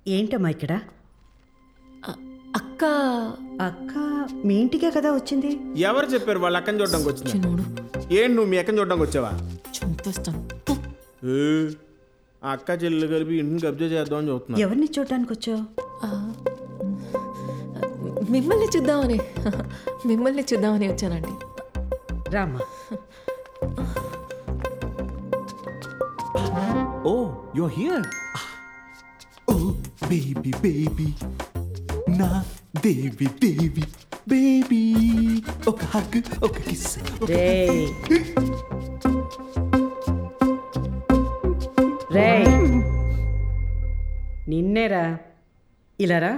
ఏంటమ్మా ఇక్కడ? అక్క అక్క మీ ఇంటికే కదా వచ్చింది. ఎవరు చెప్పారు వాళ్ళ అక్కని చూడడానికి వచ్చింది? చిన్నోడు ఏంటి నువ్వు మీ అక్కని చూడడానికి వచ్చావా? చంపేస్తాను. ఏ, ఆ అక్క చెల్లెలు కలిపి ఇంటిని కబ్జా చేద్దామని చూస్తున్నా. ఎవరిని చూడటానికి వచ్చావు? మిమ్మల్ని చూద్దామని వచ్చానండి. Rama. Oh, you're here. Oh, baby, baby. Na, Devi, Devi, baby. Oka hug, oka kiss. రేయ్ రేయ్ నిన్నేరా. ఇలారా.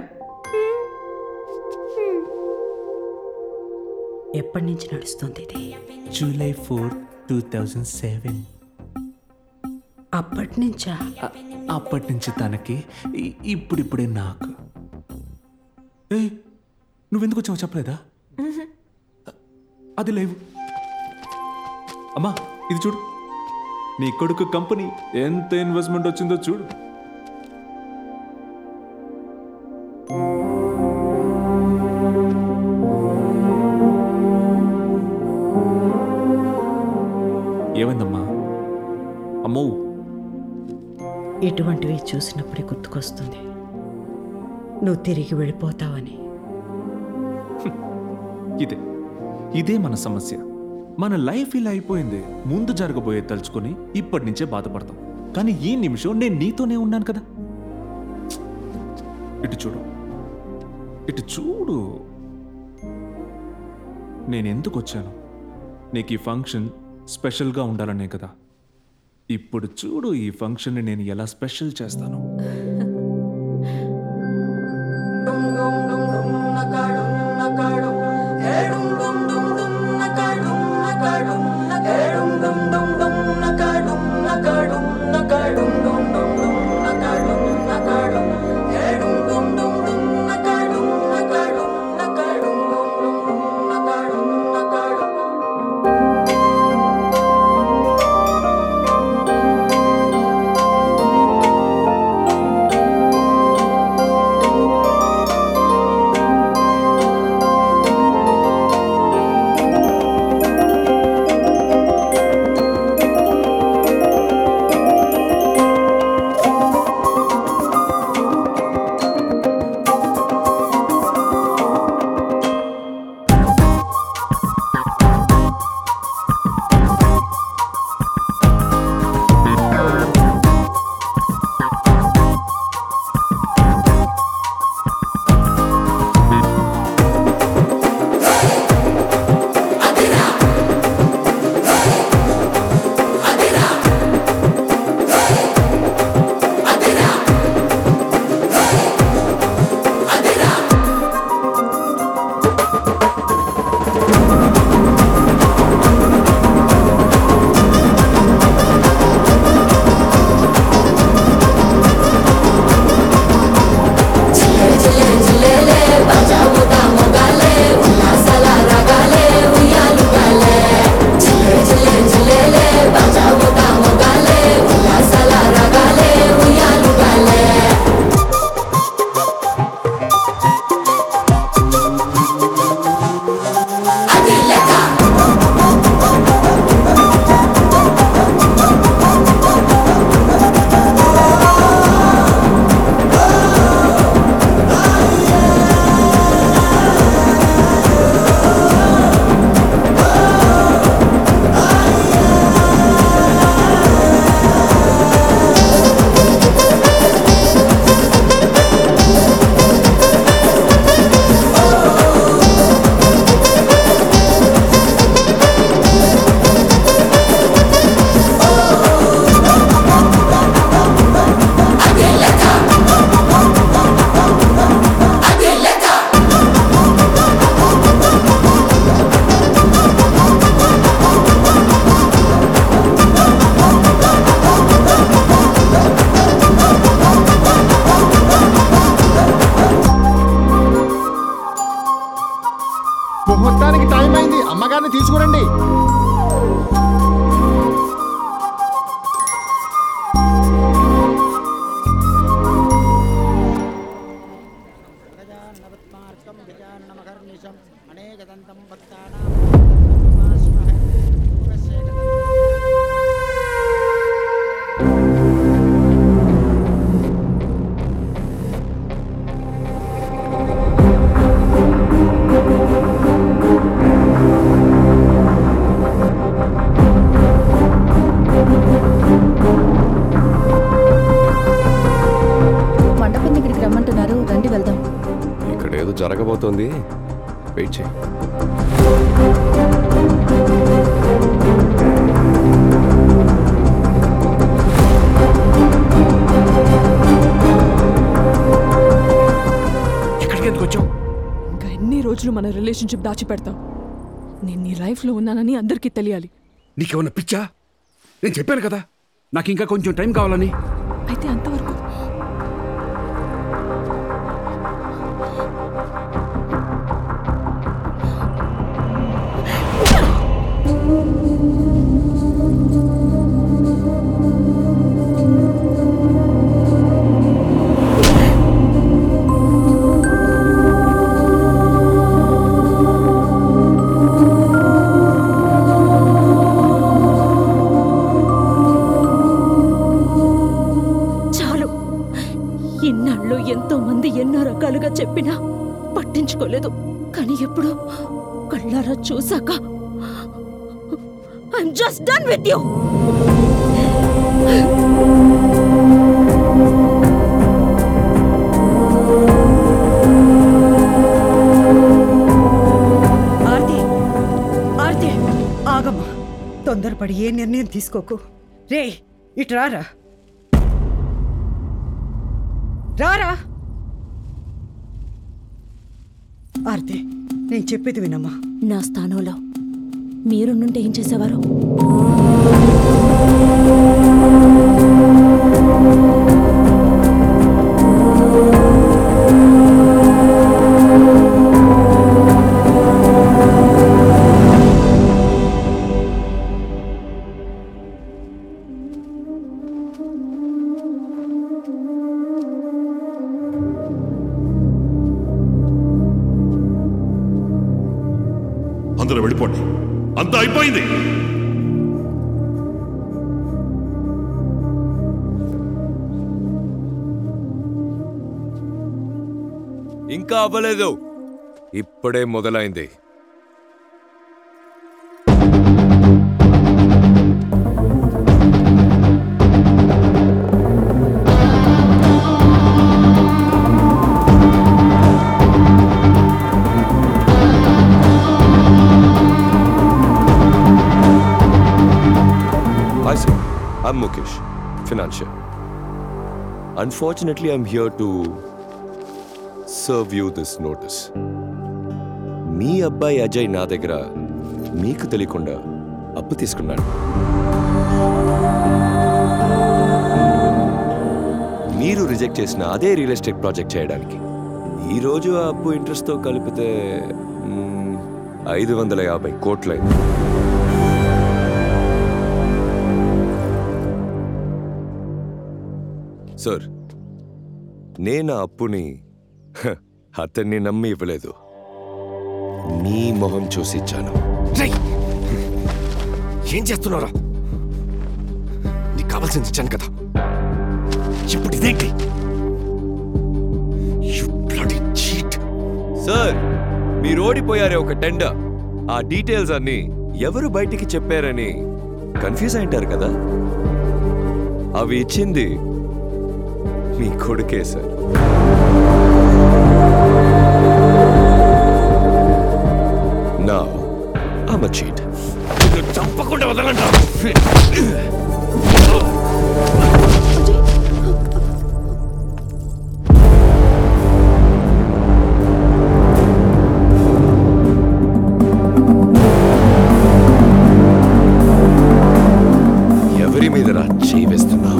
ఎప్పటి నుంచి నడుస్తుంది ఇది? July 4, 2007. అప్పటి నుంచా? అప్పటి నుంచి తనకి ఇప్పుడిప్పుడే నాకు. ఏ నువ్వెందుకు వచ్చావు చెప్పలేదా? అది లేవు. అమ్మా ఇది చూడు, నీ కొడుకు కంపెనీ ఎంత ఇన్వెస్ట్మెంట్ వచ్చిందో చూడు. ఏమైందమ్మా? అమ్మో, ఇటువంటివి చూసినప్పుడే గుర్తుకొస్తుంది నువ్వు తిరిగి వెళ్ళిపోతావని. ఇదే మన సమస్య. మన లైఫ్ ఇలా అయిపోయింది. ముందు జరగబోయే తలుచుకొని ఇప్పటి నుంచే బాధపడతాం. కానీ ఈ నిమిషం నేను నీతోనే ఉన్నాను కదా. ఇటు చూడు, ఇటు చూడు. నేను ఎందుకు వచ్చాను? నీకు ఈ ఫంక్షన్ స్పెషల్గా ఉండాలనే కదా. ఇప్పుడు చూడు ఈ ఫంక్షన్ని నేను ఎలా స్పెషల్ చేస్తాను. మండపం దగ్గరికి రమ్మంటున్నారు, రండి వెళ్దాం. ఇక్కడ ఏదో జరగబోతోంది, వెయిట్ చేయి. ఎక్కడికి ఎందుకు వచ్చావు? ఇంకా ఎన్ని రోజులు మన రిలేషన్షిప్ దాచిపెడతాం? నేను నీ లైఫ్లో ఉన్నానని అందరికీ తెలియాలి. నీకేమన్నా పిచ్చా? నేను చెప్పాను కదా నాకు ఇంకా కొంచెం టైం కావాలని. అయితే అంతవరకు ఇన్నాళ్ళు ఎంతో మంది ఎన్నో రకాలుగా చెప్పినా పట్టించుకోలేదు. కానీ ఎప్పుడు కళ్ళారా చూసాక I'm just done with you. Aarti, Aarti, ఆగమ్మా. తొందరపడి ఏ నిర్ణయం తీసుకోకు. రే, ఇటు రారా. రారా. ఆర్తి, నేను చెప్పేది వినమ్మా. నా స్థానంలో మీరుండుంటే ఏం చేసేవారు? అందరూ వెళ్ళిపోండి, అంతా అయిపోయింది. ఇంకా అవ్వలేదు, ఇప్పుడే మొదలైంది. Hi sir, I'm Mukesh, financier. Unfortunately, I'm here to serve you this notice. మీ అబ్బాయి అజయ్ నా దగ్గర మీకు తెలియకుండా అప్పు తీసుకున్నాడు. మీరు రిజెక్ట్ చేసిన అదే రియల్ ఎస్టేట్ ప్రాజెక్ట్ చేయడానికి. ఈరోజు ఆ అప్పు ఇంట్రెస్ట్తో కలిపితే 550 కోట్లయింది. సార్, నేను ఆ అప్పుని అతన్ని నమ్మి ఇవ్వలేదు, నీ మొహం చూసి ఇచ్చాను. ఏం చేస్తున్నారా? నీకు కావాల్సింది ఇచ్చాను కదా, ఇప్పుడు ఇదేంటి? You bloody cheat. సార్, మీరు ఓడిపోయారే ఒక టెండర్, ఆ డీటెయిల్స్ అన్ని ఎవరు బయటికి చెప్పారని కన్ఫ్యూజ్ అయింటారు కదా. అవి ఇచ్చింది మీ కొడుకే sir. Now, I'm a cheat. చంపకుండా వదలండి. ఎవరి మీద రా చేయి వేస్తున్నా?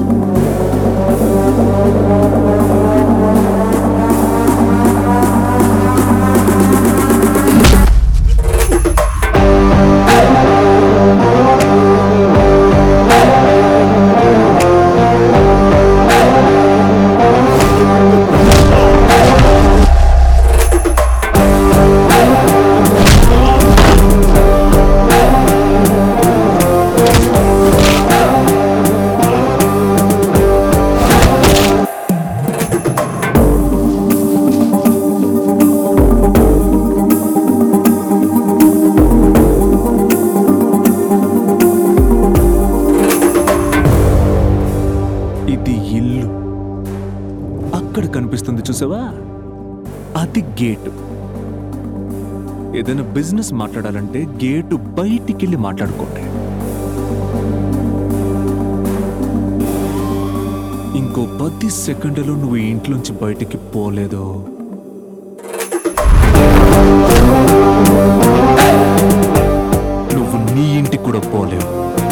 కనిపిస్తుంది చూసావా, అది గేటు. ఏదైనా బిజినెస్ మాట్లాడాలంటే గేటు బయటికి వెళ్ళి మాట్లాడుకోండి. ఇంకో 10 సెకండ్లలో నువ్వు ఈ ఇంట్లోంచి బయటికి పోలేదో నువ్వు నీ ఇంటికి కూడా పోలేవు.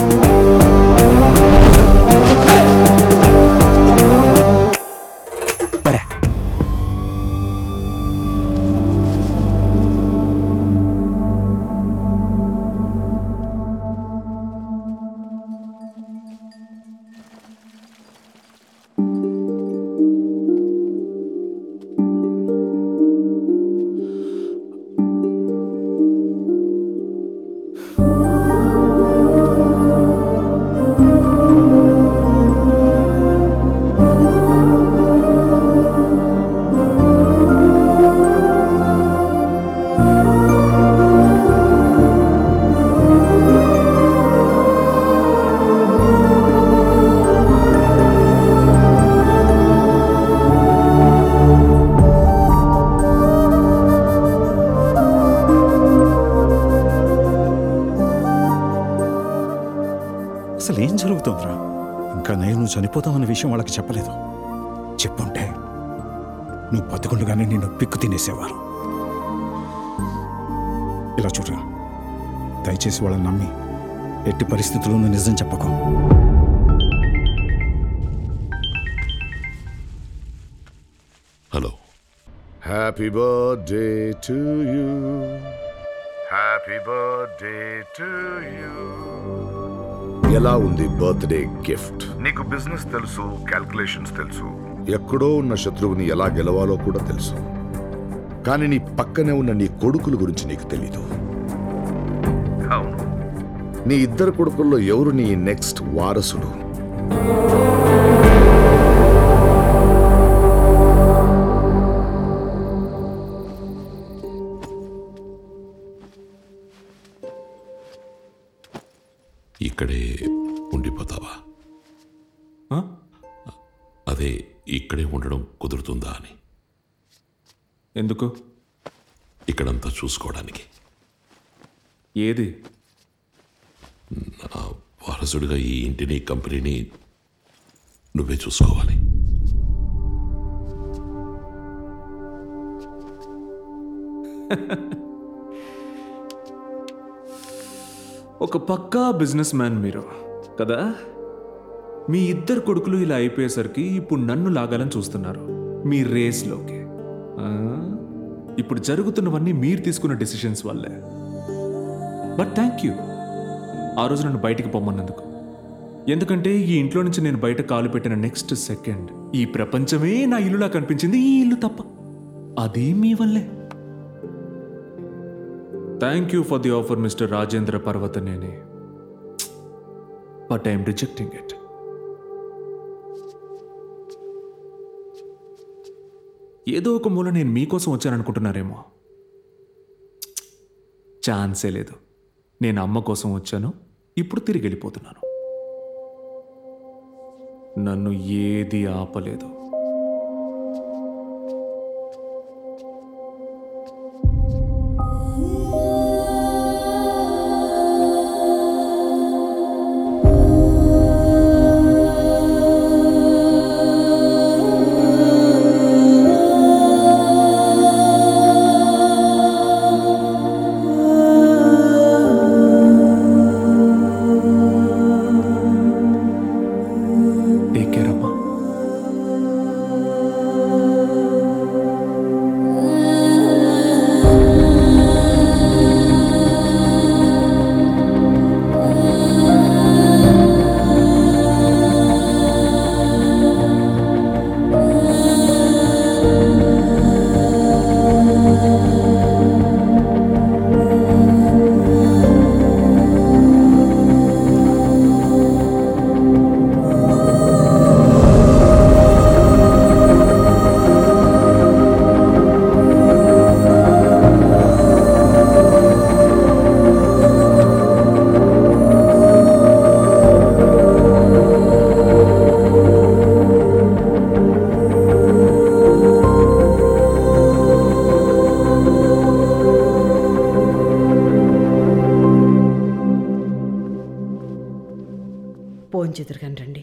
అసలు ఏం జరుగుతుందిరా? ఇంకా నేను చనిపోతామన్న విషయం వాళ్ళకి చెప్పలేదు. చెప్పుంటే నువ్వు బతుకుండగానే నిన్ను పిక్కు తినేసేవారు. ఇలా చూడరా, దయచేసి వాళ్ళని నమ్మి ఎట్టి పరిస్థితుల్లోనూ నిజం చెప్పకు. Hello. Happy birthday to you, happy birthday to you. ఎలా ఉంది బర్త్డే గిఫ్ట్? నీకు బిజినెస్ తెలుసు, క్యాల్కులేషన్స్ తెలుసు, ఎక్కడో ఉన్న శత్రువుని ఎలా గెలవాలో కూడా తెలుసు. కానీ నీ పక్కనే ఉన్న నీ కొడుకుల గురించి నీకు తెలీదు. అవును, నీ ఇద్దరు కొడుకుల్లో ఎవరు నీ నెక్స్ట్ వారసుడు? ఇక్కడే ఉండిపోతావా? అదే, ఇక్కడే ఉండడం కుదురుతుందా అని. ఎందుకు? ఇక్కడంతా చూసుకోవడానికి. ఏది? నా వారసుడిగా ఈ ఇంటిని, కంపెనీని నువ్వే చూసుకోవాలి. ఒక పక్కా బిజినెస్ మ్యాన్ మీరు కదా. మీ ఇద్దరు కొడుకులు ఇలా అయిపోయేసరికి ఇప్పుడు నన్ను లాగాలని చూస్తున్నారు మీ రేస్లోకి. ఇప్పుడు జరుగుతున్నవన్నీ మీరు తీసుకున్న డెసిషన్స్ వల్లే. బట్ థ్యాంక్ యూ ఆ రోజు నన్ను బయటికి పొమ్మన్నందుకు. ఎందుకంటే ఈ ఇంట్లో నుంచి నేను బయట కాలు పెట్టిన నెక్స్ట్ సెకండ్ ఈ ప్రపంచమే నా ఇల్లులా కనిపించింది. ఈ ఇల్లు తప్ప, అది మీ వల్లే. Thank you for the offer mister Rajendra Parvathaneni, but I'm rejecting it. ఏదో ఒక మూల నేను మీకోసం వచ్చాననుకుంటున్నారేమో. ఛాన్సే లేదు. నేను అమ్మ కోసం వచ్చాను, ఇప్పుడు తిరిగి వెళ్ళిపోతున్నాను. నన్ను ఏది ఆపలేదు. చేదురుగాని రండి.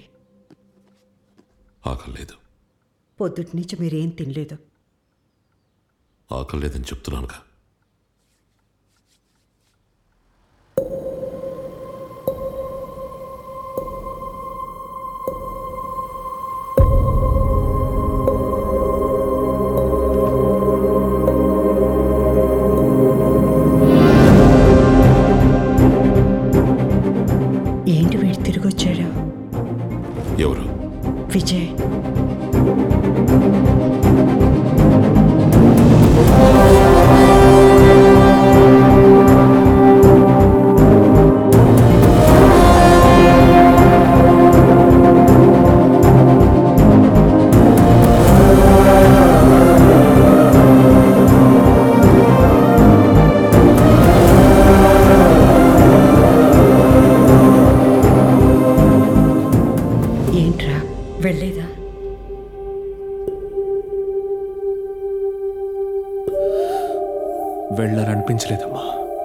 ఆకలేదు. పొద్దుటి నుంచి మీరేం తినలేదు. ఆకలేదని చెప్తున్నానుగా. ఏంటి వీడు తిరిగి వచ్చాడు? ఎవరు? విజయ్. ఏంట్రా వెళ్ళేదా? వెళ్ళాలనిపించలేదమ్మా.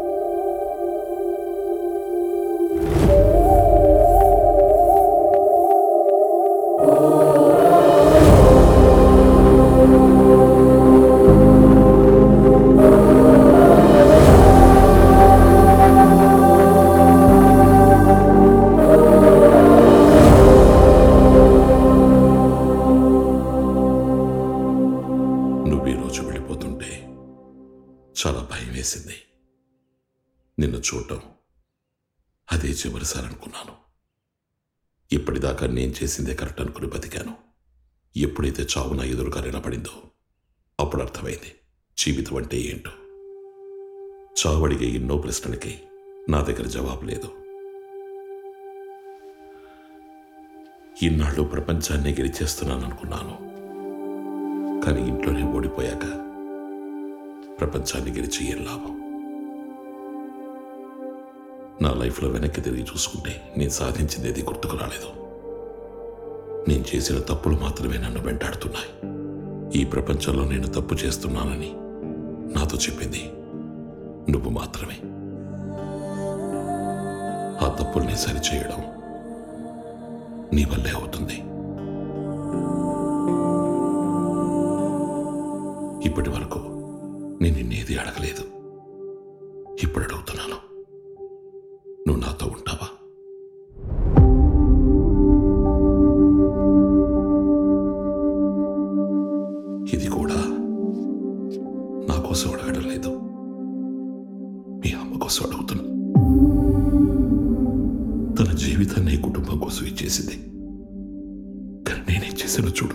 నువ్వు ఈరోజు వెళ్ళిపోతుంటే చాలా భయం వేసింది. నిన్ను చూడటం అదే చివరిసారి అనుకున్నాను. ఇప్పటిదాకా నేను చేసిందే కరెక్ట్ అనుకుని బతికాను. ఎప్పుడైతే చావు నా ఎదురుగా నిలబడిందో అప్పుడు అర్థమైంది జీవితం అంటే ఏంటో. చావు అడిగే ఎన్నో ప్రశ్నలకి నా దగ్గర జవాబు లేదు. ఇన్నాళ్ళు ప్రపంచాన్ని గెలిచేస్తున్నాను అనుకున్నాను. కానీ ఇంట్లోనే ఓడిపోయాక ప్రపంచాన్ని గెలిచి ఏం లాభం? నా లైఫ్లో వెనక్కి తిరిగి చూసుకుంటే నేను సాధించింది ఏది గుర్తుకు రాలేదు. నేను చేసిన తప్పులు మాత్రమే నన్ను వెంటాడుతున్నాయి. ఈ ప్రపంచంలో నేను తప్పు చేస్తున్నానని నాతో చెప్పింది నువ్వు మాత్రమే. ఆ తప్పుల్ని సరిచేయడం నీ వల్లే అవుతుంది. ఇప్పటి వరకు నేను నిన్నేది అడగలేదు. ఇప్పుడు అడుగుతున్నాను, నువ్వు నాతో ఉంటావా? ఇది కూడా నా కోసం అడగడం లేదు, మీ అమ్మ కోసం అడుగుతున్నా. తన జీవితాన్ని కుటుంబం కోసం ఇచ్చేసింది. కానీ నేనేం చేశానో చూడు.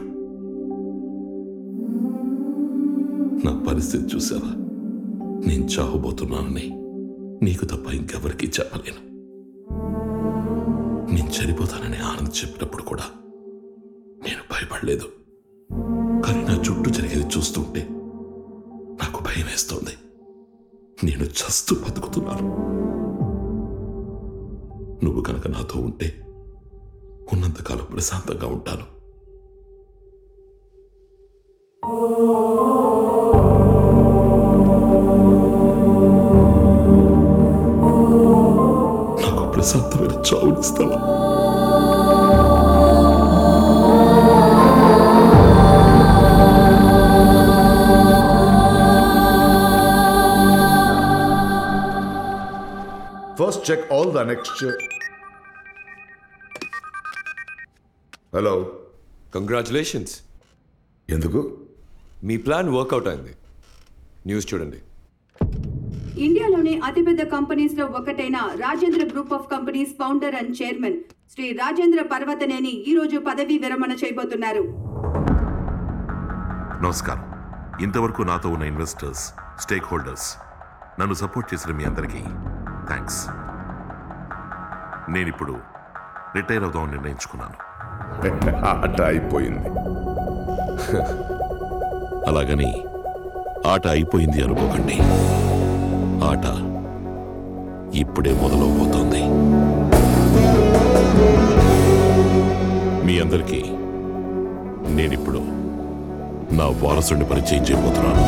నా పరిస్థితి చూసావా? నేను చావబోతున్నానని నీకు తప్ప ఇంకెవరికీ చెప్పలేను. నేను చనిపోతానని ఆనంద్ చెప్పినప్పుడు కూడా నేను భయపడలేదు. కానీ నా చుట్టూ జరిగేది చూస్తుంటే నాకు భయం వేస్తోంది. నేను చస్తూ బతుకుతున్నాను. నువ్వు కనుక నాతో ఉంటే ఉన్నంతకాలం ప్రశాంతంగా ఉంటాను. నాకు ప్రశాంతమైన చావునిస్తావా? First check all the next. Hello, congratulations. ఎందుకు? మీ ప్లాన్ వర్కౌట్ అయింది. న్యూస్ చూడండి. ఇండియాలోని అతిపెద్ద కంపెనీస్ లో ఒకటైన Rajendra group of companies founder and chairman Shri Rajendra Parvathaneni ఈ రోజు పదవీ విరమణ చేయబోతున్నారు. నమస్కారం. ఇంతవరకు నాతో ఉన్న ఇన్వెస్టర్స్, స్టేక్ హోల్డర్స్, నన్ను సపోర్ట్ చేసిన మీ అందరికీ థ్యాంక్స్. నేనిప్పుడు రిటైర్ అవుదామని నిర్ణయించుకున్నాను. ఆట అయిపోయింది. అలాగని ఆట అయిపోయింది అనుకోకండి. ఆట ఇప్పుడే మొదలవబోతోంది. మీ అందరికీ నేనిప్పుడు నా వారసుడిని పరిచయం చేయబోతున్నాను.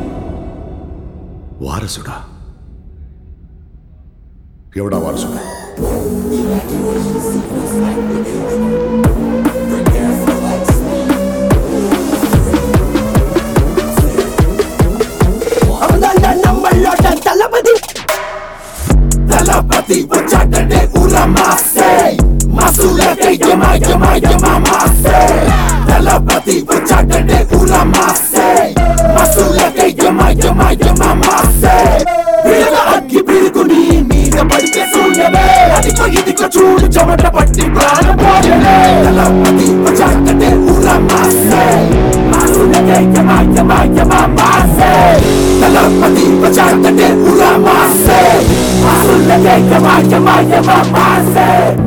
వారసుడా? ఎవడా వారసుడు? తలపతి వచ్చాడంటే ఊరా మాసే మాసులకై యమా యమా యమా మాసే తలపతి వచ్చాడంటే ఊరా మాసే మాసులకై యమా యమా యమా మాసే వీళ్ళ అగ్గి పిడుగుని మీద పడితే శూన్యమే అదిగో ఇదిగో చూడు చెమట పట్టి ప్రాణపోయలే తలపతి వచ్చాడంటే ఊరా మాసే మాసులకై యమా యమా యమా మాసే తలపతి వచ్చాడంటే ఊరా మాసే మాసులకై యమా యమా యమా మాసే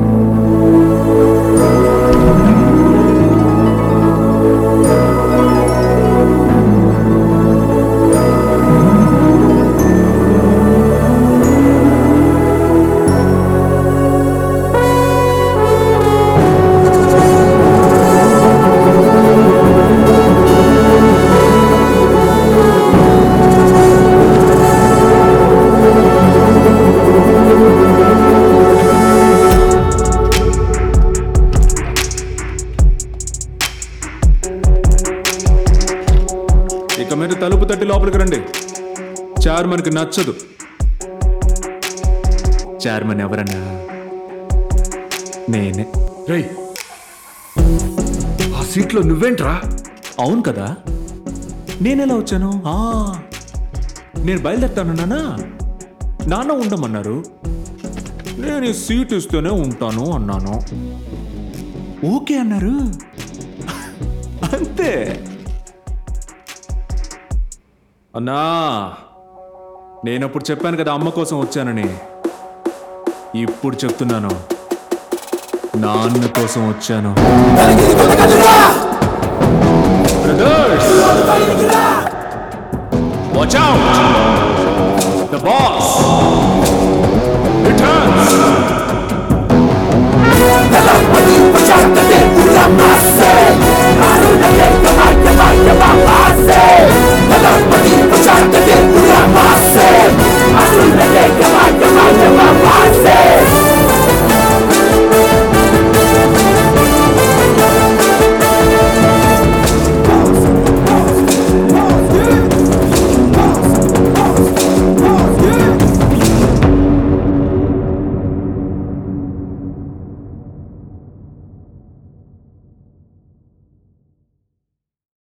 ఇక మీరు తలుపు తట్టి లోపలికి రండి. చైర్మన్కి నచ్చదు. చైర్మన్ ఎవరన్నా? నేనే. రేయ్, ఆ సీట్లో నువ్వేంట్రా? అవును కదా, నేనెలా వచ్చాను? నేను బయలుదేరుతానన్నానా? నాన్న ఉండమన్నారు. నేను ఈ సీట్ ఇస్తేనే ఉంటాను అన్నాను. ఓకే అన్నారు. అంతే. అన్నా, నేనప్పుడు చెప్పాను కదా అమ్మ కోసం వచ్చానని. ఇప్పుడు చెప్తున్నాను, నాన్న కోసం వచ్చాను. Brothers, watch out.